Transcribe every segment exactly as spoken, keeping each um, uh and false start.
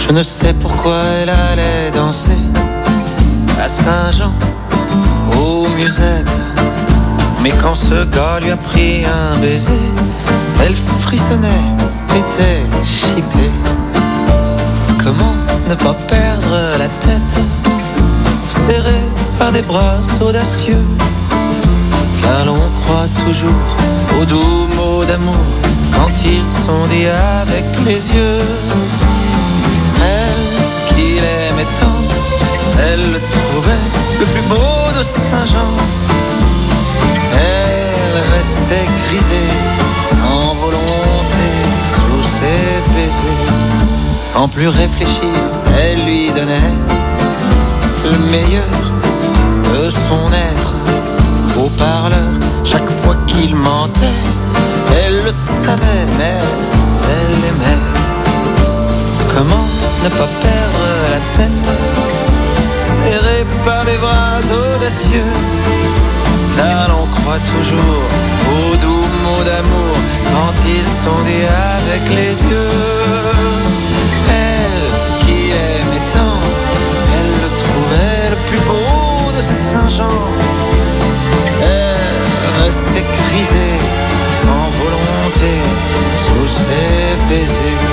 Je ne sais pourquoi elle allait danser à Saint-Jean, aux Musettes. Mais quand ce gars lui a pris un baiser, elle frissonnait, était chippée. Comment ne pas perdre la tête, serrée par des bras audacieux, car l'on croit toujours aux doux mots d'amour quand ils sont dits avec les yeux. Elle qui l'aimait tant, elle le trouvait le plus beau de Saint-Jean. Elle restait grisée, sans volonté, sous ses baisers. Sans plus réfléchir, elle lui donnait le meilleur de son être. Au parleur, chaque fois qu'il mentait, elle le savait, mais elle aimait. Comment ne pas perdre la tête, serrée par des bras audacieux, car l'on croit toujours aux doux mots d'amour quand ils sont dits avec les yeux. Elle qui aimait tant, elle le trouvait le plus beau de Saint-Jean. Elle restait grisée, sans volonté, sous ses baisers.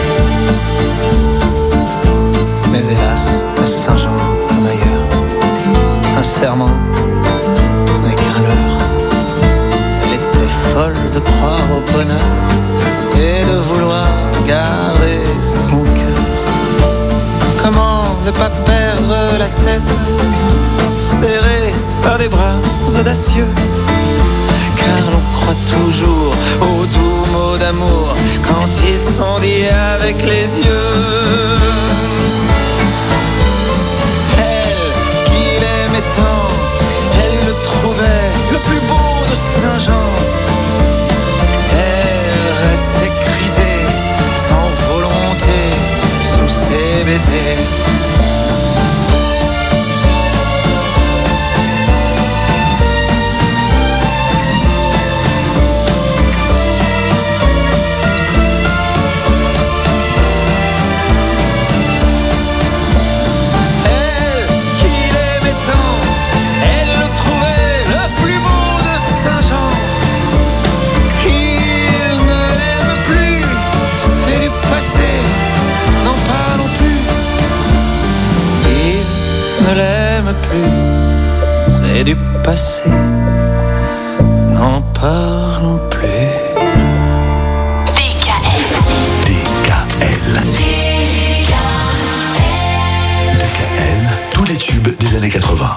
Mais hélas, à Saint-Jean comme ailleurs, un serment n'est qu'un leurre. Elle était folle de croire au bonheur et de vouloir garder son cœur. Comment ne pas perdre la tête, serrée par des bras audacieux, car l'on croit toujours aux doux mots d'amour quand ils sont dits avec les yeux. Elle qui l'aimait tant, elle le trouvait le plus beau de Saint-Jean. Elle restait grisée, sans volonté, sous ses baisers. Ne l'aime plus, c'est du passé, n'en parlons plus. D K L. D K L. D K L. D K L, tous les tubes des années quatre-vingts.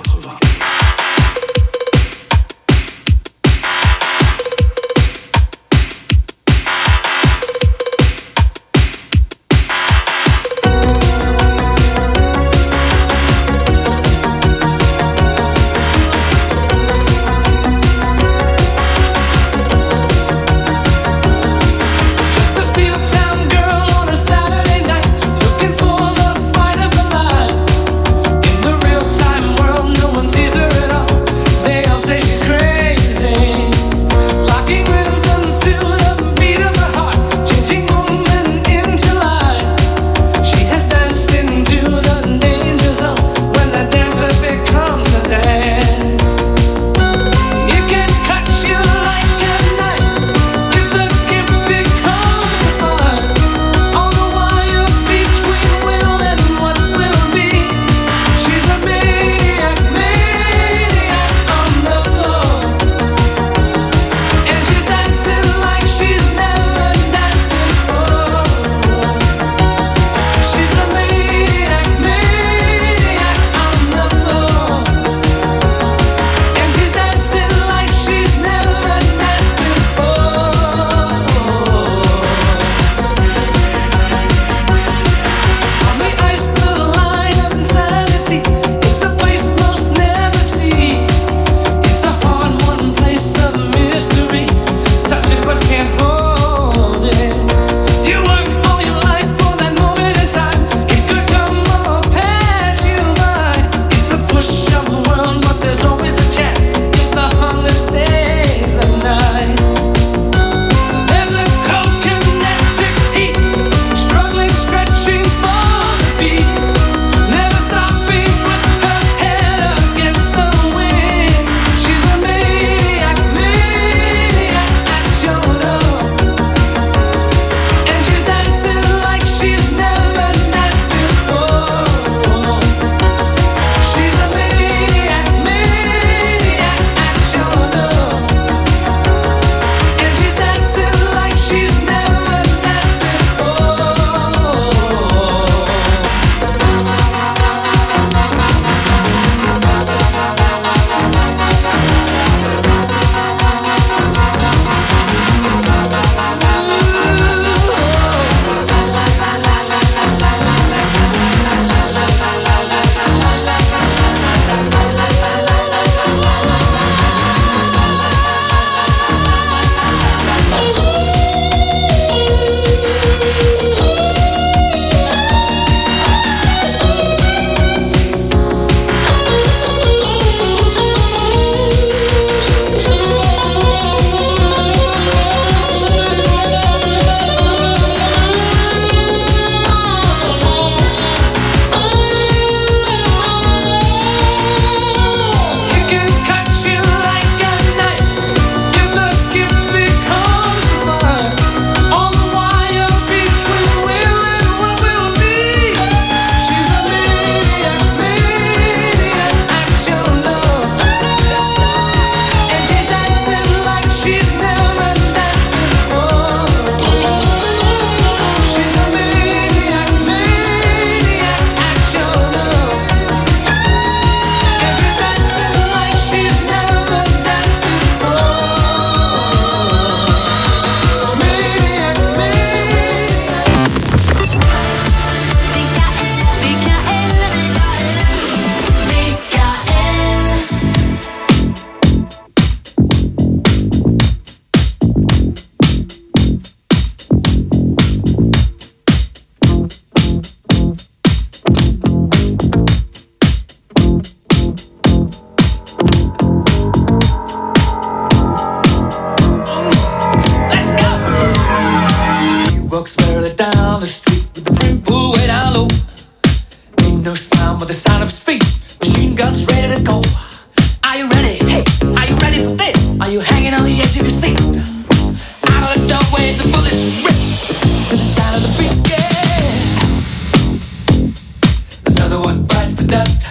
the dust.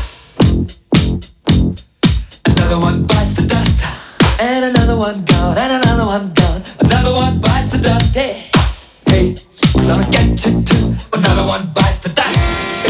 Another one bites the dust. And another one gone, and another one gone. Another one bites the dust. Hey, hey, I'm gonna get you too. Another one bites the dust.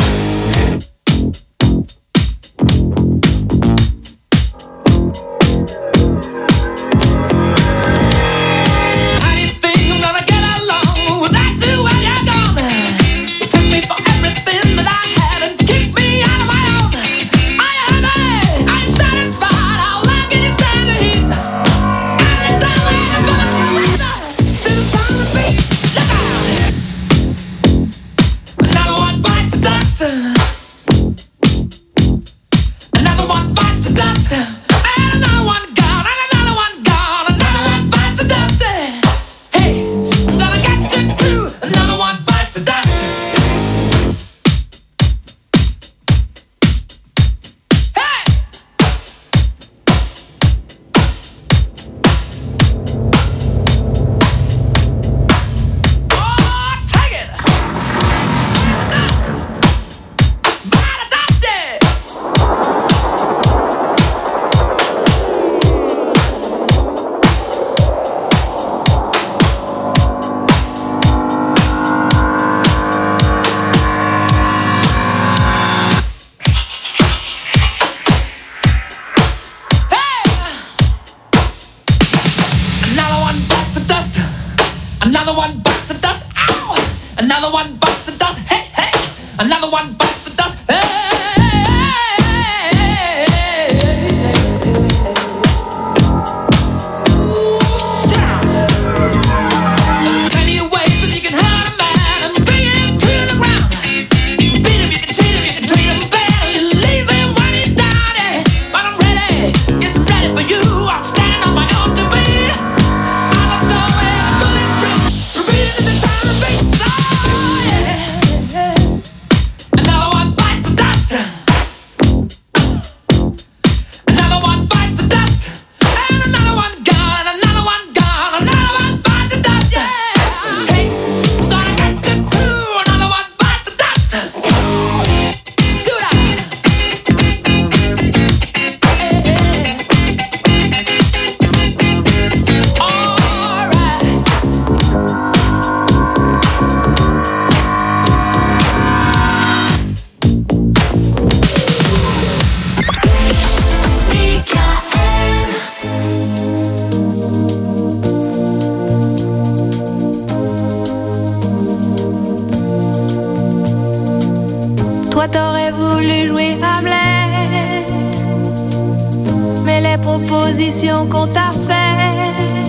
Qu'on t'a fait,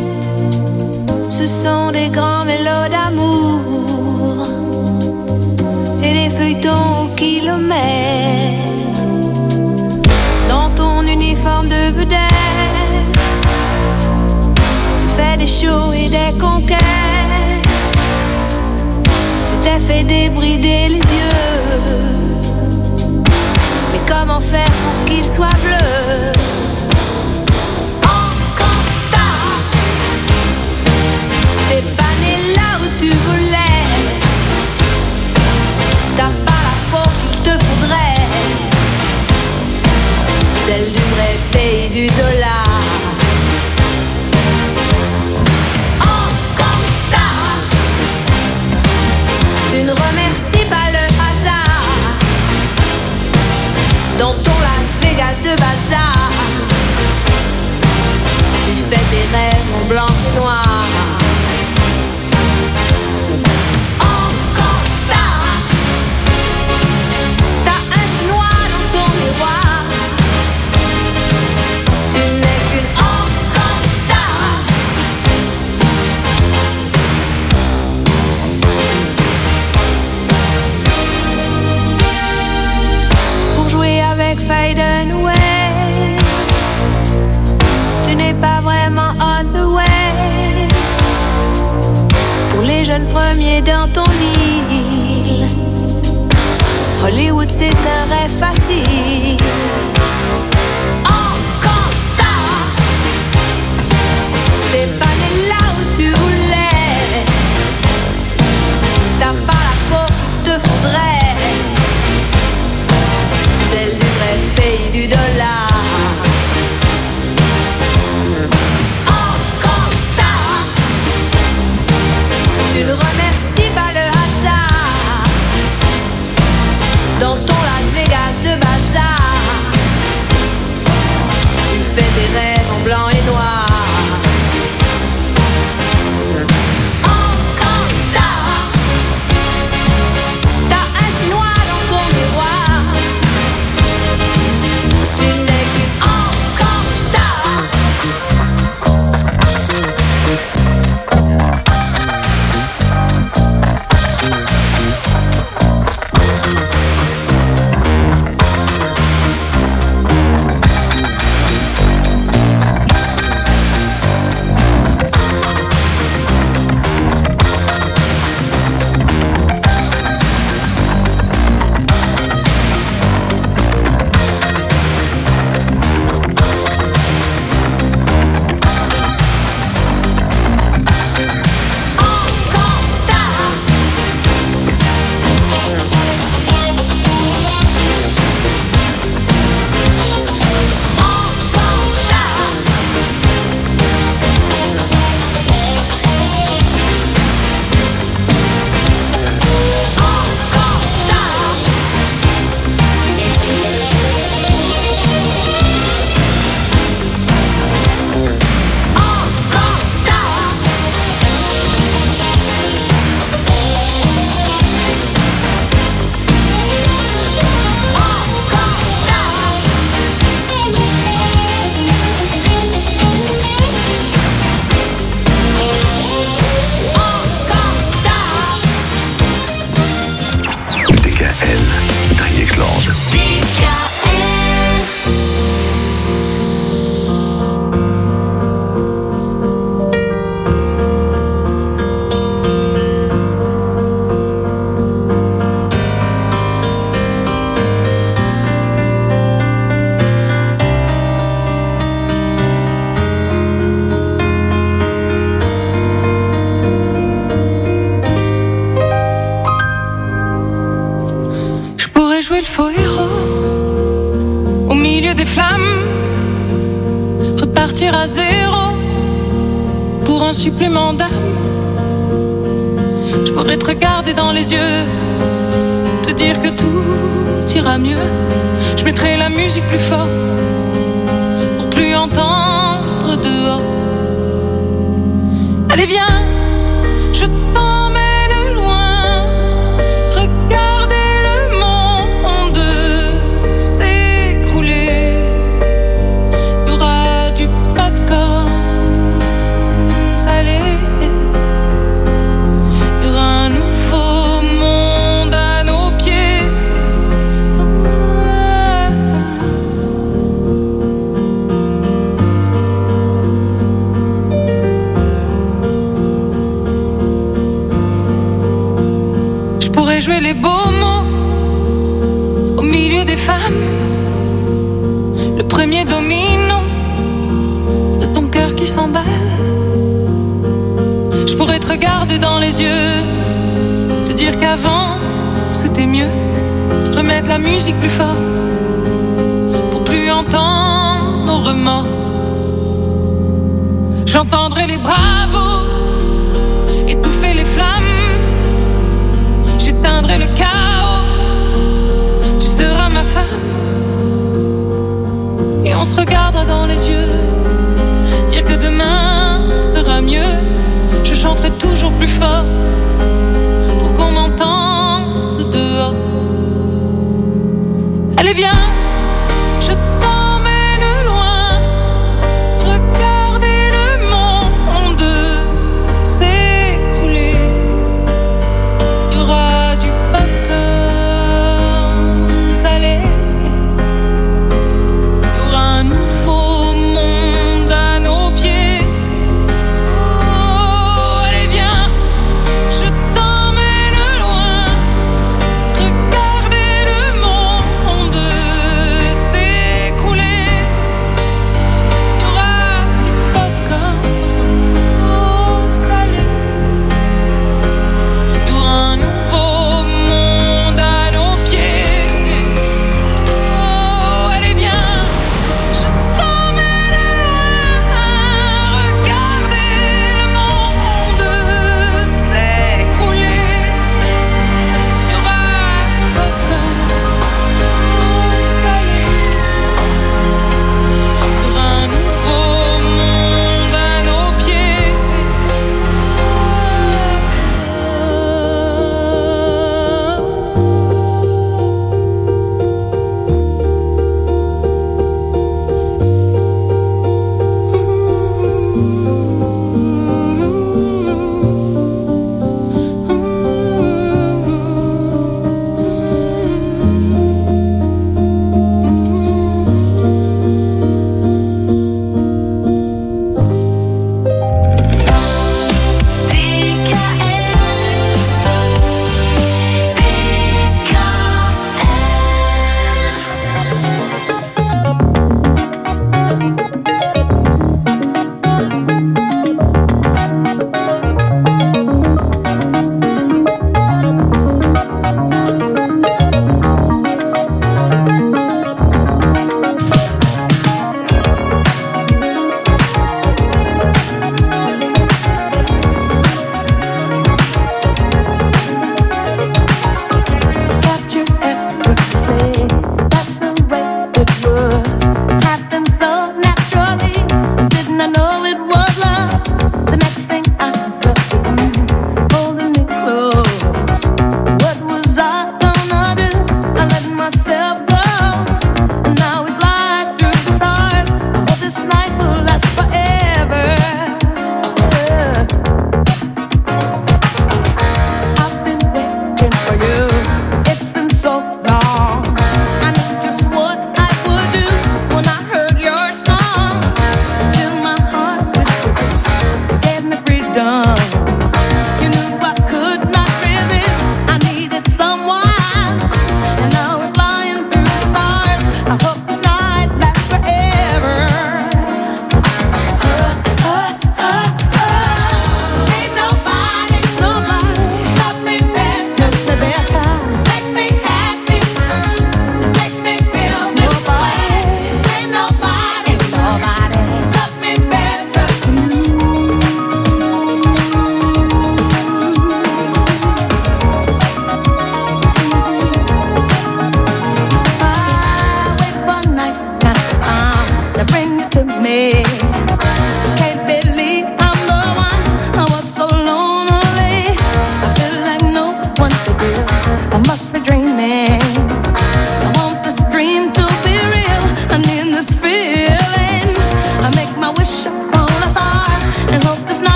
ce sont des grands mélos d'amour et des feuilletons au kilomètre. Dans ton uniforme de vedette, tu fais des shows et des conquêtes. Tu t'es fait débrider les yeux, mais comment faire pour qu'ils soient bleus? T'es pas né là où tu voulais. T'as pas la peau qu'il te faudrait, celle du vrai pays du dollar. Encore star, tu ne remercies pas le hasard. Dans ton Las Vegas de bazar, tu fais tes rêves en blanc et noir. Fade away, tu n'es pas vraiment on the way. Pour les jeunes premiers dans ton île, Hollywood c'est un rêve facile. Encore star, t'es pas né là où tu voulais. T'as pas la peau qu'il te faudrait, plus de bazar. Tu fais des rêves en blanc et noir. Le faux héros au milieu des flammes, repartir à zéro pour un supplément d'âme. Je pourrais te regarder dans les yeux, te dire que tout ira mieux. Je mettrai la musique plus fort pour plus entendre dehors. Allez viens, je t'emmène loin, regarder jouer les beaux mots au milieu des femmes, le premier domino de ton cœur qui s'emballe. Je pourrais te regarder dans les yeux, te dire qu'avant c'était mieux, remettre la musique plus fort pour plus entendre nos remords. J'entendrai les bravos étouffer les flammes, j'éteindrai le chaos, tu seras ma femme. Et on se regardera dans les yeux, dire que demain sera mieux. Je chanterai toujours plus fort pour qu'on m'entende dehors. Allez viens, je t'emmène loin, regarder le monde s'écrouler. Il y aura du popcorn salé, il y aura un nouveau monde à nos pieds. Oh, allez viens, je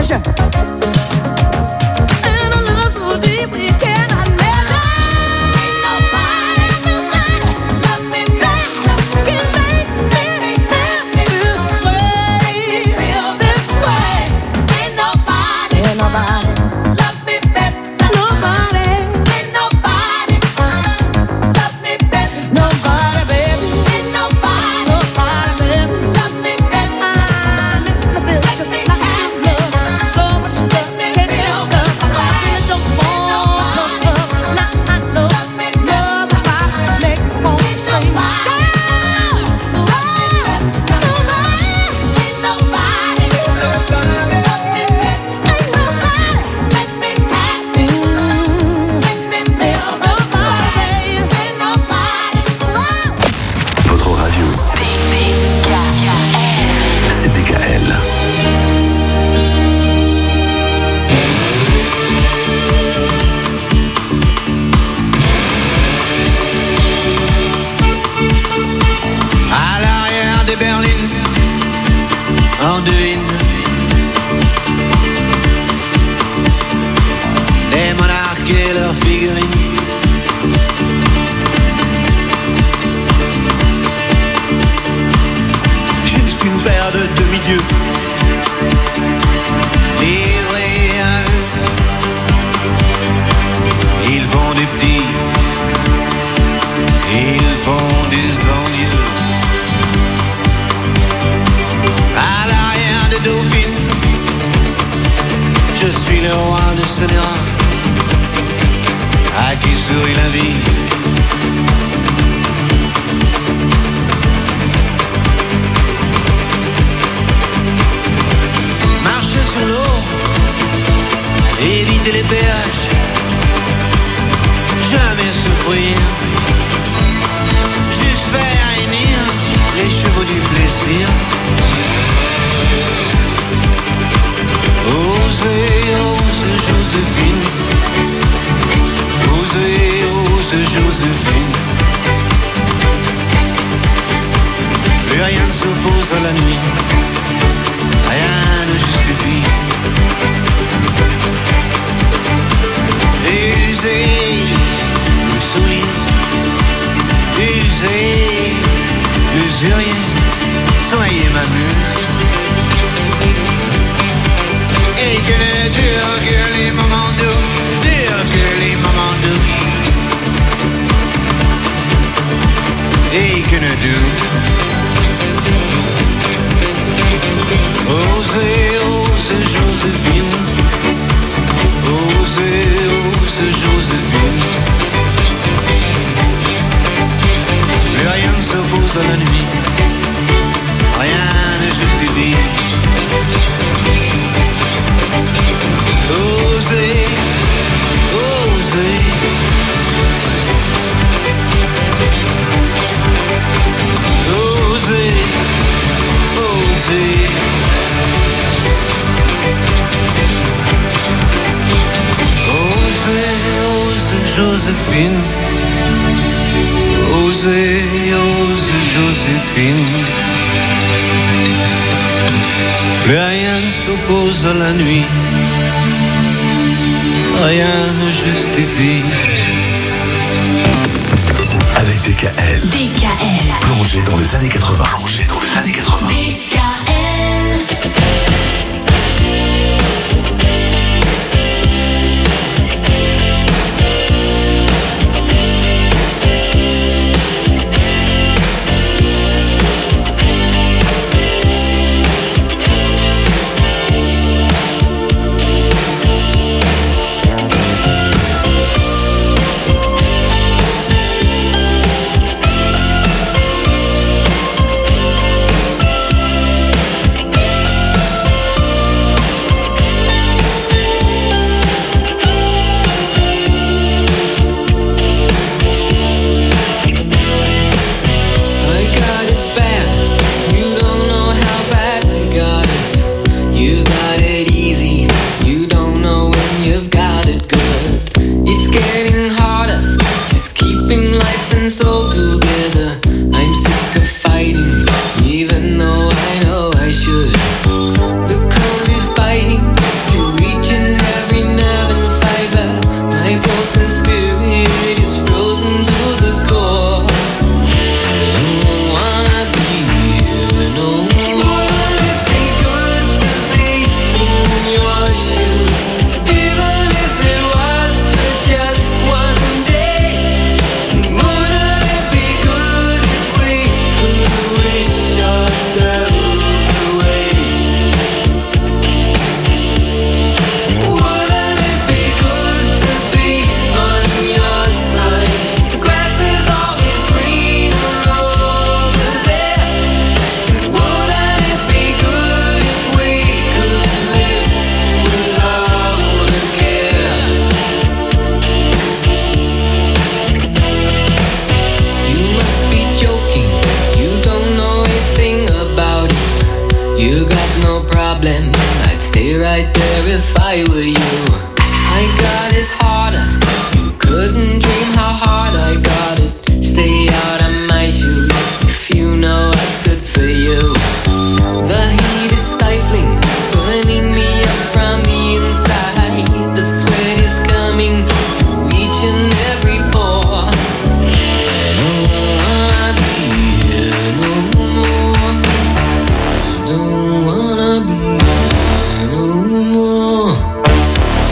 measure. And a love so deep we cannot measure. Ain't nobody, nobody love me better. Can make me happy this way, feel this way. Ain't nobody, ain't nobody love me better. Nobody, ain't nobody love me better. Nobody, baby, ain't nobody, nobody, baby, love me better. I feel just like I have love, so much love, can't help love. I don't want love, now I know love. If I make home sing, child, nobody, ain't nobody love me better. Ain't nobody makes me happy, makes me feel nobody, ain't nobody. Votre radio, c'est D K L. À l'arrière des berlines, on devine des monarques et leurs figurines. Juste une paire de demi-dieux livrés à eux. Ils font des petits, ils font des envieux. À l'arrière des dauphines, je suis le roi de Sénéra, à qui sourit la vie. Marcher sur l'eau, éviter les péages, jamais souffrir, juste faire hennir les chevaux du plaisir. Osez, osez Joséphine, osez, osez Joséphine. Plus rien ne s'oppose à la nuit, rien ne justifie. Usez le sourire, usez l'usurier, soyez ma muse. Et que ne durent que les moments doux, durent que les moments doux. Et que ne durent. Osez, osez Joséphine, osez, osez Joséphine. Plus rien ne s'oppose à la nuit, rien ne justifie. Osez, osez. Osez, osez. Osez, osez Joséphine. Osez, osez Joséphine. Plus rien ne s'oppose à la nuit, rien ne justifie. Avec D K L, D K L. plongé dans les années quatre-vingts. Plongé dans les années quatre-vingts. D K L. You got no problem, I'd stay right there if I were you. I got it harder, you couldn't dream how hard I got it. Stay out of my shoes, if you know what's good for you. The heat is stifling, burning me up from the inside. The sweat is coming through each and every pore. I don't wanna be here no more. I don't wanna be here no more. I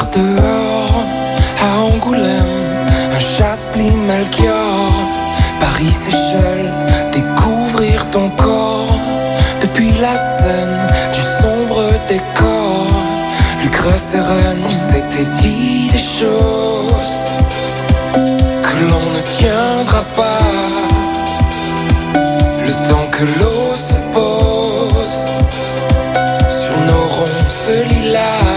Courir dehors à Angoulême, un Chasse-Plis Melchior, Paris Seychelles, découvrir ton corps depuis la scène du sombre décor. Lucre sereine, on s'était dit des choses que l'on ne tiendra pas. Le temps que l'eau se pose sur nos ronces lilas,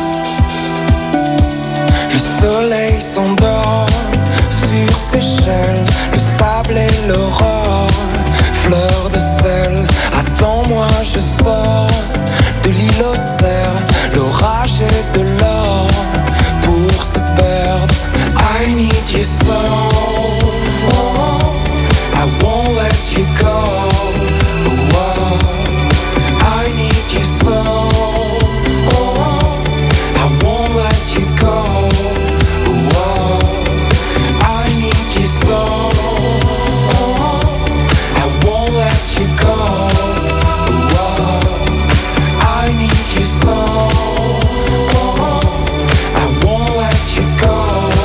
le soleil s'endort sur Seychelles, le sable et l'aurore, fleur de sel. Attends-moi, je sors de l'île aux cerfs, l'orage et de l'or pour se perdre. I need you so, oh, I won't let you go. Oh, I need you so, oh, I won't let you go. Oh, I need you so, oh, I won't let you go. Oh, I need you so, oh, I won't let you go.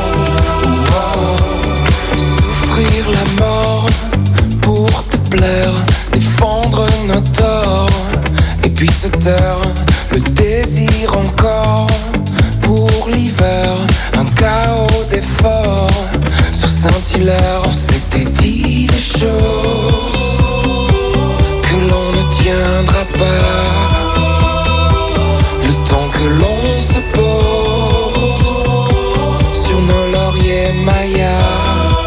Oh, souffrir la mort pour te plaire, défendre nos torts, et puis se taire, le désir encore pour l'hiver, un chaos d'efforts sur Saint-Hilaire. On s'était dit des choses que l'on ne tiendra pas. Le temps que l'on se pose sur nos lauriers mayas,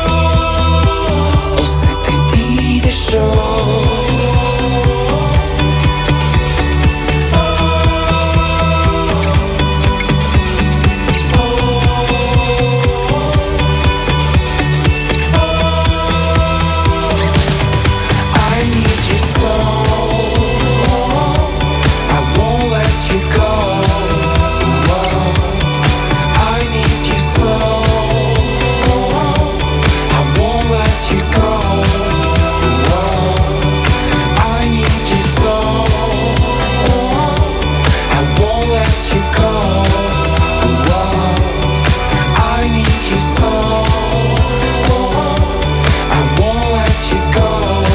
on s'était dit des choses. I need you so, I won't let you go. I need you so, I won't let you go. I need you so, I won't let you go. I need you so, I won't let you go.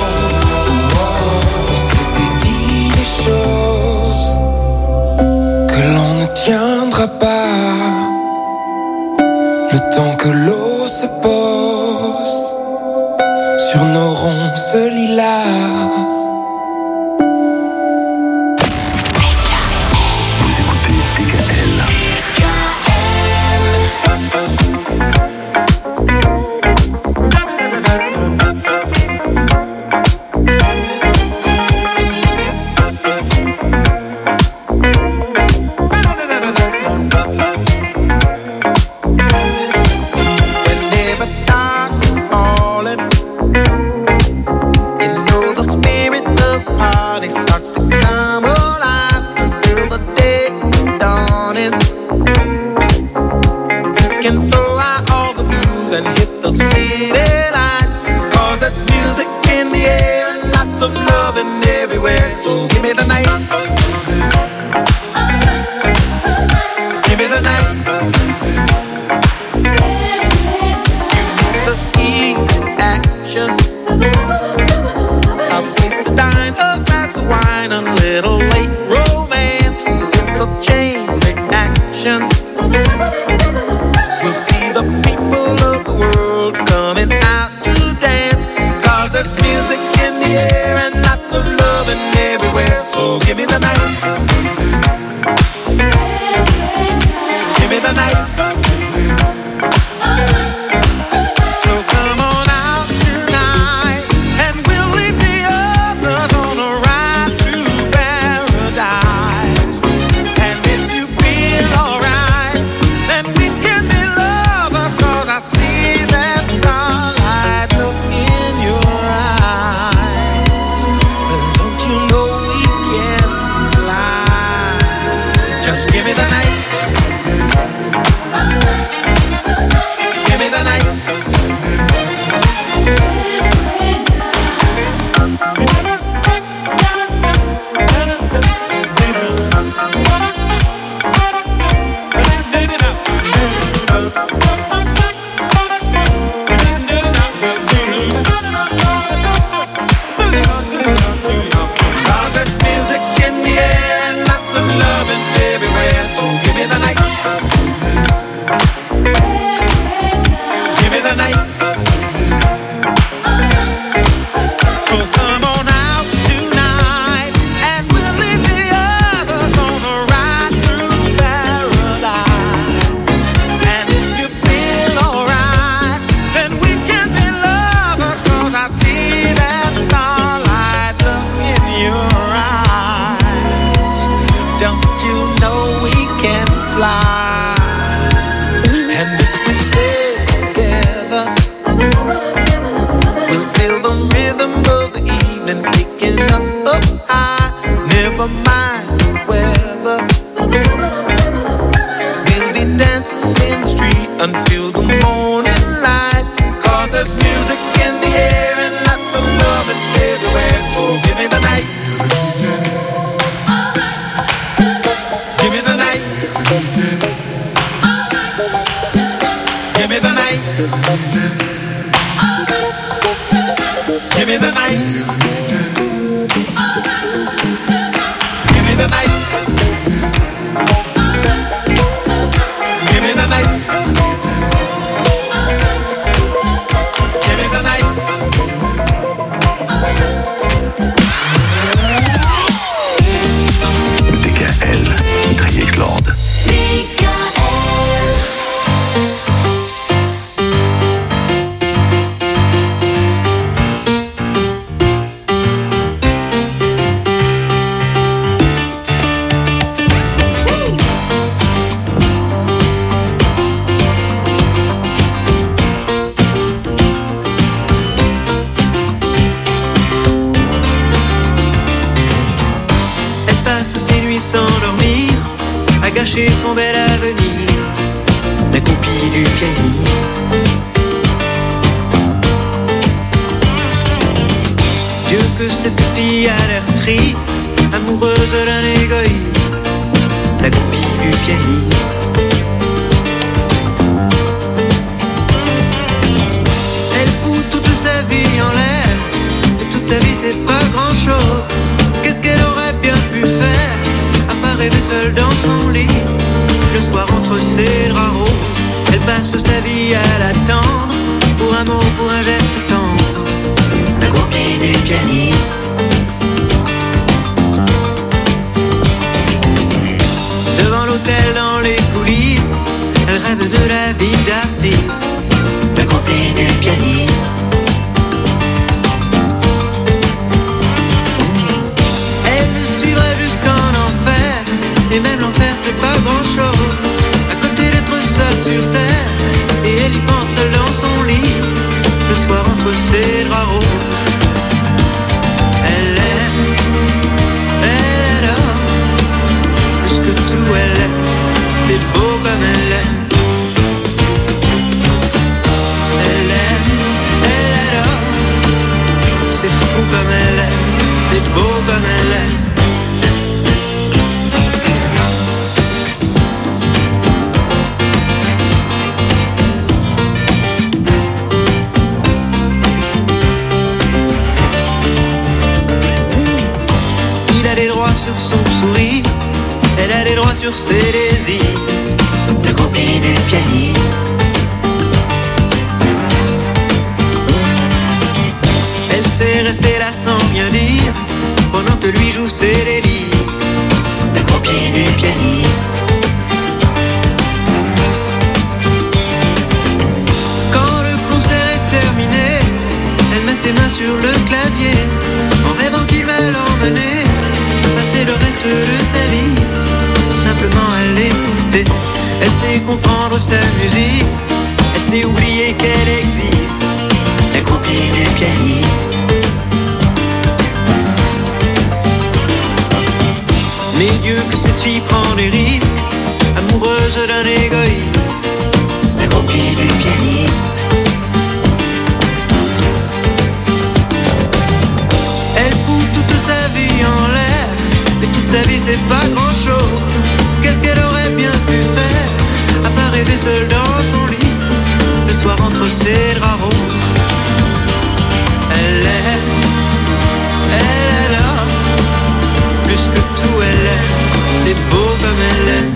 On s'était dit des choses que l'on ne tiendra pas. Le temps que l'eau se pose sur nos ronces lilas. Vous écoutez D K L. Whenever dark is falling, you know the spirit of the party starts to come alive until the day is dawning. You can throw out all the blues and hit the city lights, 'cause there's music in the air and lots of loving everywhere. So give me the night, give me the night. The key action, a place to dine, a glass of wine, a little late romance. It's a chain reaction. You'll see the people of the world coming out to dance, 'cause there's music in the air and lots of loving everywhere. So give me the night, give me the night. So come on out tonight, and we'll lead the others on a ride to paradise. And if you feel alright, then we Give me the night. Give me the night. Give me the night. Give me the night. D K L, Driegland. D K L. Gâcher son bel avenir, la copie du pianiste. Dieu que cette fille a l'air triste, amoureuse d'un égoïste, la copie du pianiste. Elle fout toute sa vie en l'air, et toute sa vie c'est pas grand chose. Qu'est-ce qu'elle aurait bien pu faire? Rêver seule dans son lit, le soir entre ses draps roses. Elle passe sa vie à l'attendre, pour un mot, pour un geste tendre, la copie du pianiste. Devant l'hôtel, dans les coulisses, elle rêve de la vie d'artiste, la copie du pianiste. Et même l'enfer c'est pas grand chose, à côté d'être seule sur terre. Et elle y pense seule dans son lit, le soir entre ses draps roses. Elle aime, elle adore, plus que tout elle aime, c'est beau comme elle aime. Elle aime, elle adore, c'est fou comme elle aime, c'est beau comme elle aime. Sur son sourire, elle a les droits sur ses désirs, la copie du pianiste. Elle sait rester là sans rien dire, pendant que lui joue ses délires, la copie du pianiste. Quand le concert est terminé, elle met ses mains sur le clavier, en rêvant qu'il va l'emmener passer le reste de sa vie, tout simplement à l'écouter. Elle sait comprendre sa musique, elle sait oublier qu'elle existe, la copie du pianiste. Mais Dieu que cette fille prend des risques, amoureuse d'un égoïste, la copie du pianiste. Elle fout toute sa vie en l'air, et toute sa vie c'est pas grand chose. Qu'est-ce qu'elle aurait bien pu faire, à part rêver seule dans son lit, le soir entre ses draps roses. Elle aime, elle adore, plus que tout elle aime, c'est beau comme elle aime.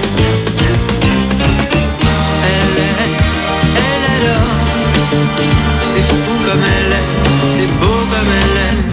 Elle aime, elle adore, c'est fou comme elle aime, c'est beau comme elle aime.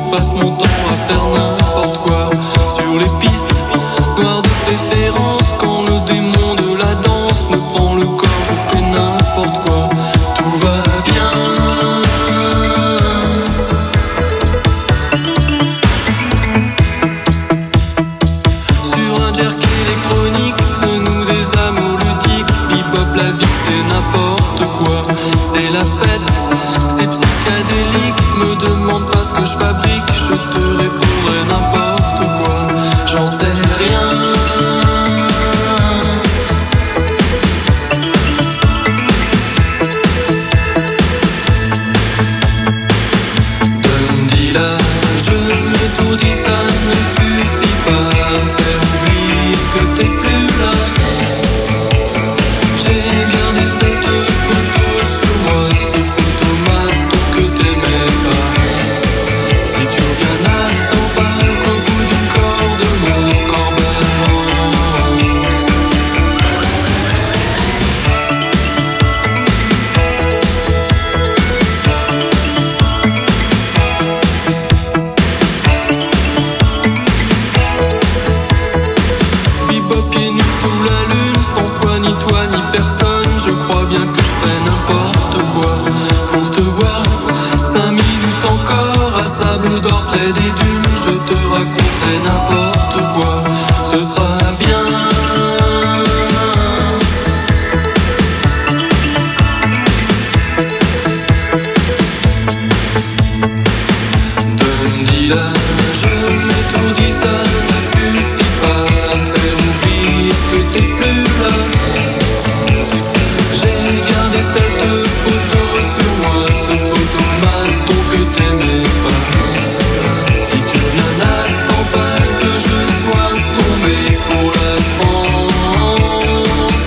passe mon temps à faire n'importe quoi sur les pistes noires de préférence. Quand le démon de la danse me prend le corps, je fais n'importe quoi, tout va bien. Sur un jerk électronique se nouent des amours ludiques. Bebop, la vie c'est n'importe quoi, c'est la fête, c'est psychédélique. Me demande pas ce que je fabrique, je te répondrai n'importe quoi, j'en sais rien. Dundee là, je l'ai tout dit, ça ne suffit pas à me faire oublier que t'es plus là. J'ai gardé cette photo sur moi, ce photomaton que t'aimais pas. Si tu reviens, n'attends pas qu'au bout du corps de mon corps balance. Bebop pieds nus sous la lune, sans foi ni toi ni personne. Je crois bien que je ferai n'importe quoi pour te voir. Cinq minutes encore à Sable d'Or près des dunes. Je te raconterai n'importe quoi, ce sera bien. Dundee là, je l'ai tout dit, ça ne suffit pas à me faire oublier que t'es plus là. J'ai gardé cette photo sur moi, ce photomaton que t'aimais pas. Si tu reviens, n'attends pas que je sois tombé pour la France.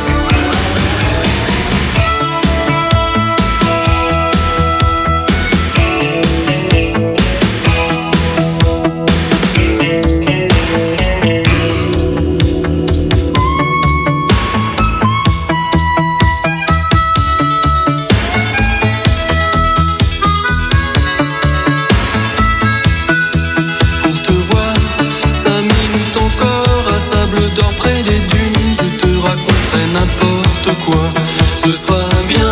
Pour te voir, cinq minutes encore à Sable d'Or près des dunes. Je te raconterai n'importe quoi, ce sera bien.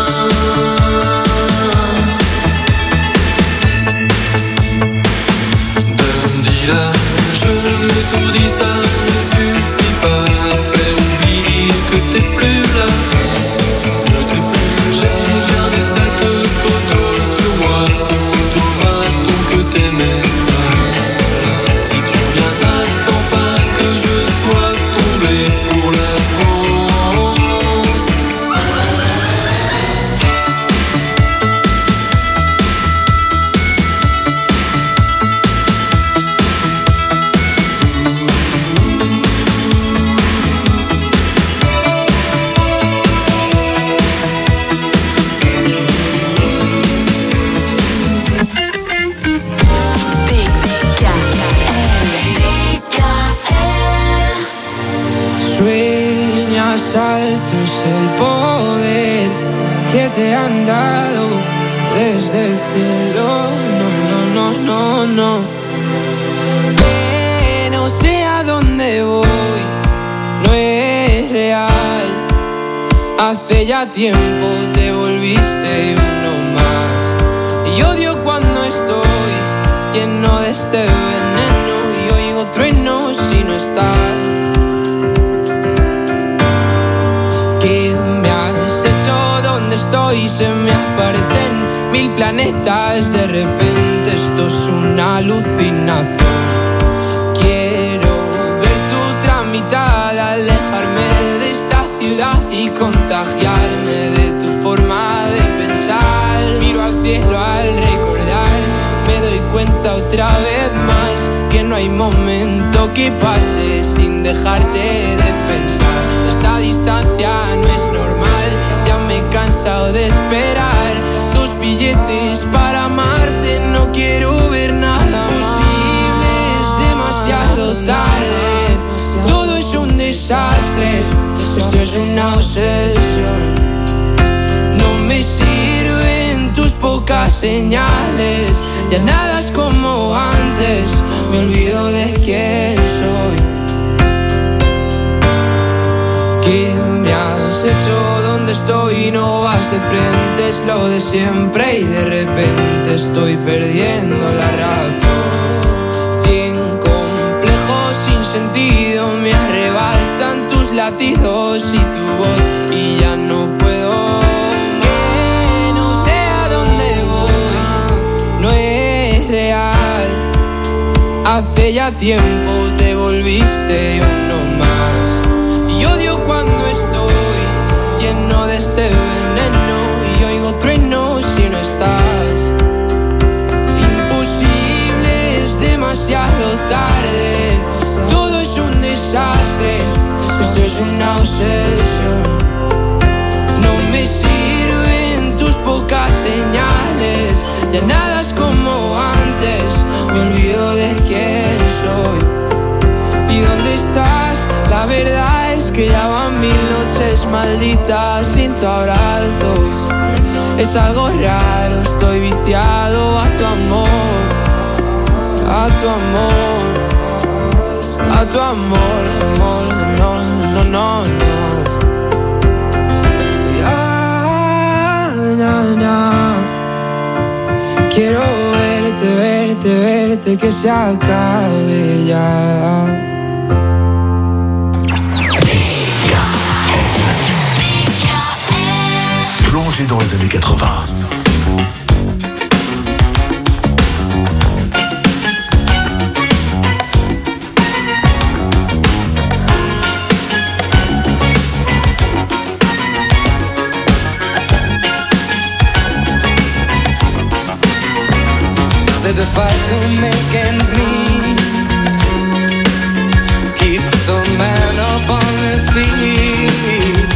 Dundee là, je l'ai tout dit, ça ne suffit pas à me faire oublier que t'es plus là. Que t'es plus là. J'ai gardé cette photo sur moi, ce photomaton que t'aimais pas. Si tu reviens, n'attends pas que je sois tombé pour la France. Sueñas alto, es el poder que te han dado desde el cielo. No, no, no, no, no. Que no sé a dónde voy, no es real. Hace ya tiempo te volviste uno más. Y odio cuando estoy lleno de este veneno y oigo truenos si no estás. ¿Qué me has hecho? ¿Dónde estoy? Se me aparecen mil planetas. De repente esto es una alucinación. Quiero ver tu tramitada, alejarme de esta ciudad y contagiarme de tu forma de pensar. Miro al cielo al recordar, me doy cuenta otra vez más que no hay momento que pase sin dejarte de pensar. Esta distancia no es normal, ya me he cansado de esperar tus billetes para amarte. No quiero ver nada posible, es demasiado tarde. Todo es un desastre, esto es una obsesión. No me sirven tus pocas señales, ya nada es como antes, me olvido de quién soy. ¿Qué me has hecho? ¿Dónde estoy? No vas de frente, es lo de siempre y de repente estoy perdiendo la razón. Cien complejos sin sentido me arrebatan tus latidos y tu voz y ya no puedo. Que no sé a dónde voy, no es real. Hace ya tiempo te volviste uno más. Y odio cuando estoy lleno de este veneno y oigo truenos si no estás. Imposible, es demasiado tarde, todo es un desastre, esto es una obsesión. No me sirven tus pocas señales, ya nada es como antes, me olvido de quién soy. ¿Y dónde estás? La verdad es que ya van mil noches malditas sin tu abrazo. Es algo raro, estoy viciado a tu amor, a tu amor, a tu amor, amor, no, no, no, no. Ya, na, na. Quiero verte, verte, verte, que se acabe ya. Plongé dans les années quatre-vingts. Said the fight to make ends meet keeps a man up on his feet,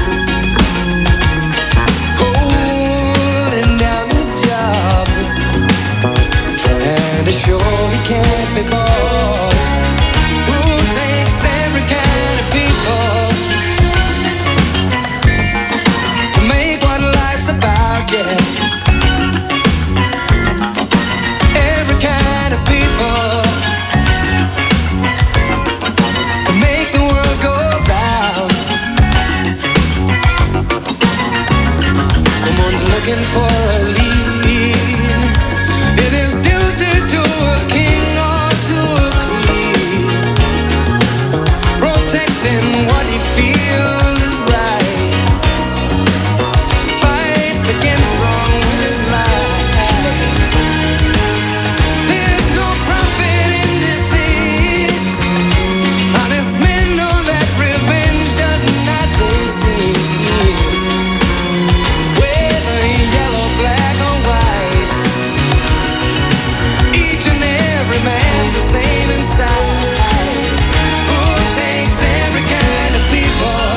holding down his job, trying to show he can't be bought. Who takes every kind of people to make what life's about, yeah. Looking for a lead, it is duty to a king or to a queen, protecting what he feels is right, fights against wrong with his life. There's no profit in deceit, honest men know that revenge does not taste sweet. Man's the same inside. Who takes every kind of people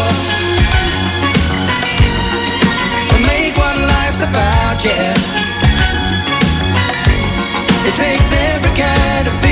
to make what life's about, yeah. It takes every kind of people